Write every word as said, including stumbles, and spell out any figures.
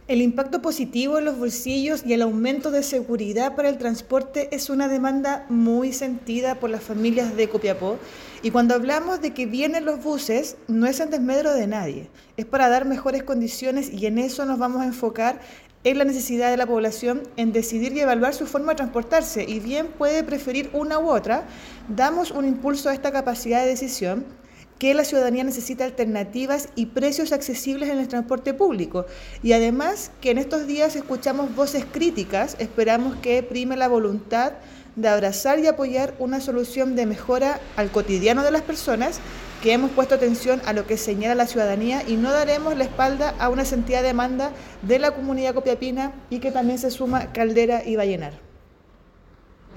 El impacto positivo en los bolsillos y el aumento de seguridad para el transporte es una demanda muy sentida por las familias de Copiapó. Y cuando hablamos de que vienen los buses, no es en desmedro de nadie, es para dar mejores condiciones y en eso nos vamos a enfocar en la necesidad de la población en decidir y evaluar su forma de transportarse. Y bien puede preferir una u otra, damos un impulso a esta capacidad de decisión que la ciudadanía necesita alternativas y precios accesibles en el transporte público. Y además que en estos días escuchamos voces críticas, esperamos que prime la voluntad de abrazar y apoyar una solución de mejora al cotidiano de las personas, que hemos puesto atención a lo que señala la ciudadanía y no daremos la espalda a una sentida demanda de la comunidad copiapina y que también se suma Caldera y Vallenar.